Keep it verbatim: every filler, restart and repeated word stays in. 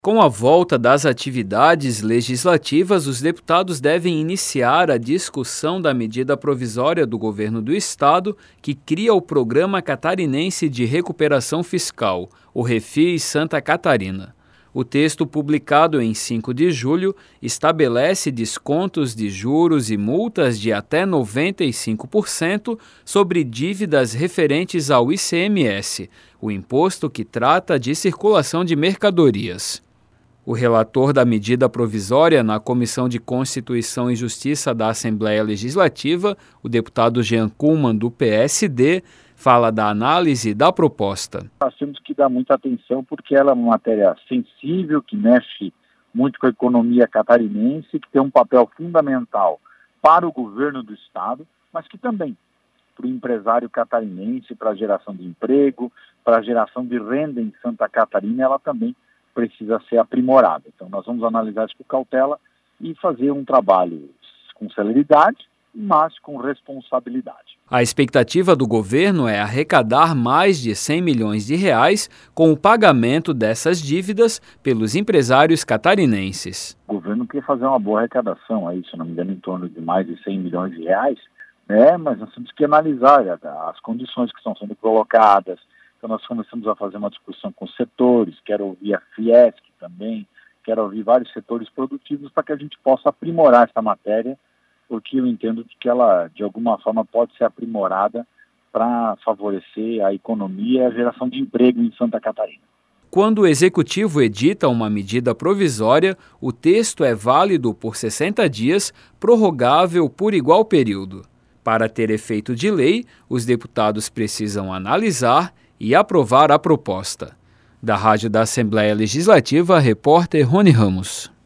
Com a volta das atividades legislativas, os deputados devem iniciar a discussão da medida provisória do governo do estado que cria o Programa Catarinense de Recuperação Fiscal, o Refis Santa Catarina. O texto, publicado em cinco de julho, estabelece descontos de juros e multas de até noventa e cinco por cento sobre dívidas referentes ao I C M S, o imposto que trata de circulação de mercadorias. O relator da medida provisória na Comissão de Constituição e Justiça da Assembleia Legislativa, o deputado Jean Kuhlmann, do P S D, fala da análise da proposta. Nós temos que dar muita atenção porque ela é uma matéria sensível, que mexe muito com a economia catarinense, que tem um papel fundamental para o governo do estado, mas que também para o empresário catarinense, para a geração de emprego, para a geração de renda em Santa Catarina, ela também precisa ser aprimorada. Então nós vamos analisar isso com cautela e fazer um trabalho com celeridade, mas com responsabilidade. A expectativa do governo é arrecadar mais de cem milhões de reais com o pagamento dessas dívidas pelos empresários catarinenses. O governo quer fazer uma boa arrecadação, aí, se não me engano, em torno de mais de cem milhões de reais, né? Mas nós temos que analisar as condições que estão sendo colocadas. Então nós começamos a fazer uma discussão com os setores, quero ouvir a Fiesc também, quero ouvir vários setores produtivos para que a gente possa aprimorar essa matéria, porque eu entendo que ela, de alguma forma, pode ser aprimorada para favorecer a economia e a geração de emprego em Santa Catarina. Quando o Executivo edita uma medida provisória, o texto é válido por sessenta dias, prorrogável por igual período. Para ter efeito de lei, os deputados precisam analisar e aprovar a proposta. Da Rádio da Assembleia Legislativa, repórter Rony Ramos.